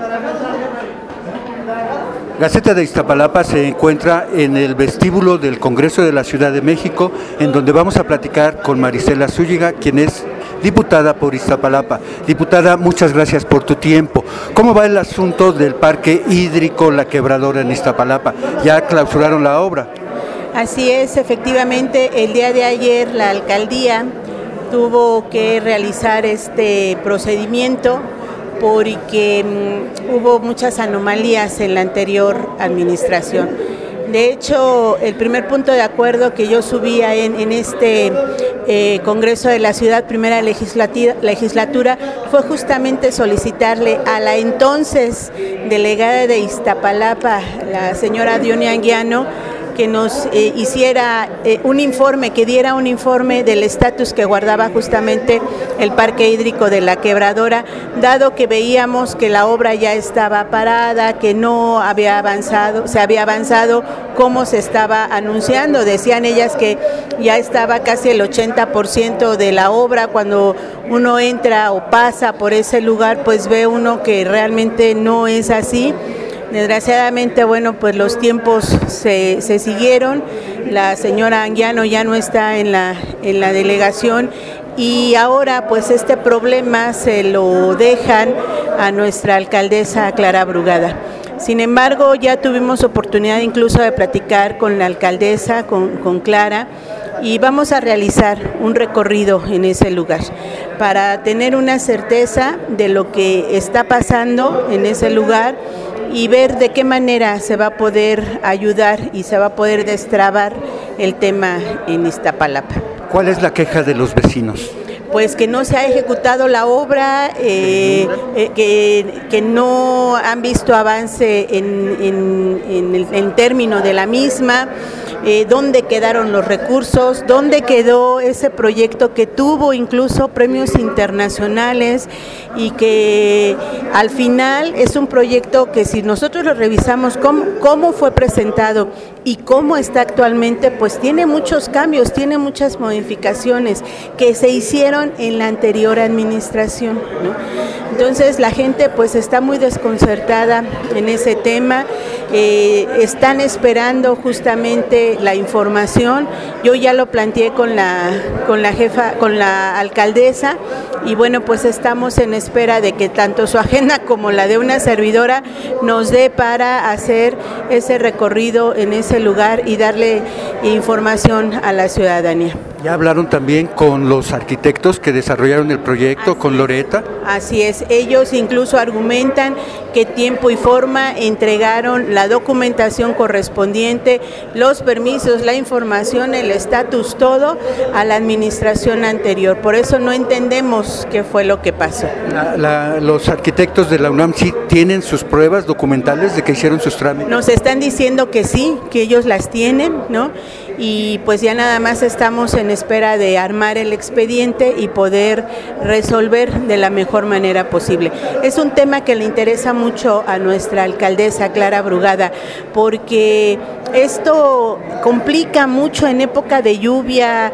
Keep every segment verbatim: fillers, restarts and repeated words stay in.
Gaceta de Iztapalapa se encuentra en el vestíbulo del Congreso de la Ciudad de México, en donde vamos a platicar con Marisela Zúñiga, quien es diputada por Iztapalapa. Diputada, muchas gracias por tu tiempo. ¿Cómo va el asunto del parque hídrico La Quebradora en Iztapalapa? ¿Ya clausuraron la obra? Así es, efectivamente, el día de ayer la alcaldía tuvo que realizar este procedimiento porque um, hubo muchas anomalías en la anterior administración. De hecho, el primer punto de acuerdo que yo subía en, en este eh, Congreso de la Ciudad, primera legislatura, fue justamente solicitarle a la entonces delegada de Iztapalapa, la señora Dionia Anguiano, que nos eh, hiciera eh, un informe, que diera un informe del estatus que guardaba justamente el parque hídrico de La Quebradora, dado que veíamos que la obra ya estaba parada, que no había avanzado, se había avanzado como se estaba anunciando. Decían ellas que ya estaba casi el ochenta por ciento de la obra. Cuando uno entra o pasa por ese lugar, pues ve uno que realmente no es así. Desgraciadamente, bueno, pues los tiempos se, se siguieron, la señora Anguiano ya no está en la, en la delegación y ahora pues este problema se lo dejan a nuestra alcaldesa Clara Brugada. Sin embargo, ya tuvimos oportunidad incluso de platicar con la alcaldesa, con, con Clara, y vamos a realizar un recorrido en ese lugar para tener una certeza de lo que está pasando en ese lugar y ver de qué manera se va a poder ayudar y se va a poder destrabar el tema en Iztapalapa. ¿Cuál es la queja de los vecinos? Pues que no se ha ejecutado la obra, eh, eh, que, que no han visto avance en, en, en el en término de la misma, eh, dónde quedaron los recursos, dónde quedó ese proyecto que tuvo incluso premios internacionales y que al final es un proyecto que si nosotros lo revisamos cómo, cómo fue presentado y cómo está actualmente, pues tiene muchos cambios, tiene muchas modificaciones que se hicieron en la anterior administración, ¿no? Entonces la gente pues está muy desconcertada en ese tema, eh, están esperando justamente la información. Yo ya lo planteé con la con la jefa, con la alcaldesa, y bueno, pues estamos en espera de que tanto su agenda como la de una servidora nos dé para hacer ese recorrido en ese lugar y darle información a la ciudadanía. ¿Ya hablaron también con los arquitectos que desarrollaron el proyecto, Así con Loreta? Así es, ellos incluso argumentan que tiempo y forma entregaron la documentación correspondiente, los permisos, la información, el estatus, todo a la administración anterior. Por eso no entendemos qué fue lo que pasó. La, la, los arquitectos de la UNAM sí tienen sus pruebas documentales de que hicieron sus trámites. Nos están diciendo que sí, que ellos las tienen, ¿no? Y pues ya nada más estamos en espera de armar el expediente y poder resolver de la mejor manera posible. Es un tema que le interesa mucho a nuestra alcaldesa Clara Brugada, porque esto complica mucho en época de lluvia,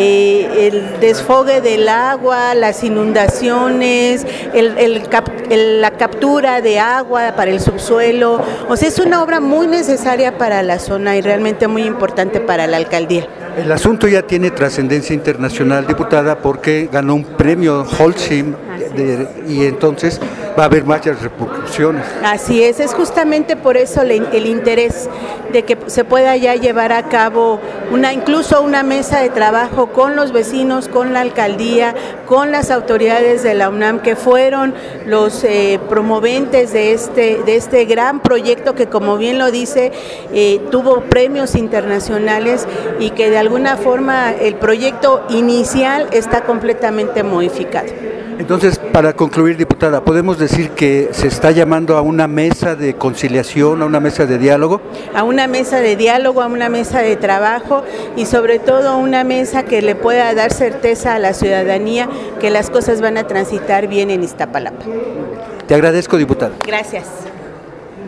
eh, el desfogue del agua, las inundaciones, el, el cap, el, la captura de agua para el subsuelo. O sea, es una obra muy necesaria para la zona y realmente muy importante para la alcaldía. El asunto ya tiene trascendencia internacional, diputada, porque ganó un premio Holcim de, y entonces va a haber muchas repercusiones. Así es, es justamente por eso el, el interés de que se pueda ya llevar a cabo una, incluso una mesa de trabajo con los vecinos, con la alcaldía, con las autoridades de la UNAM, que fueron los eh, promoventes de este, de este gran proyecto que, como bien lo dice, eh, tuvo premios internacionales y que de alguna forma el proyecto inicial está completamente modificado. Entonces, para concluir, diputada, ¿podemos decir que se está llamando a una mesa de conciliación, a una mesa de diálogo? A una mesa de diálogo, a una mesa de trabajo y sobre todo a una mesa que le pueda dar certeza a la ciudadanía que las cosas van a transitar bien en Iztapalapa. Te agradezco, diputada. Gracias.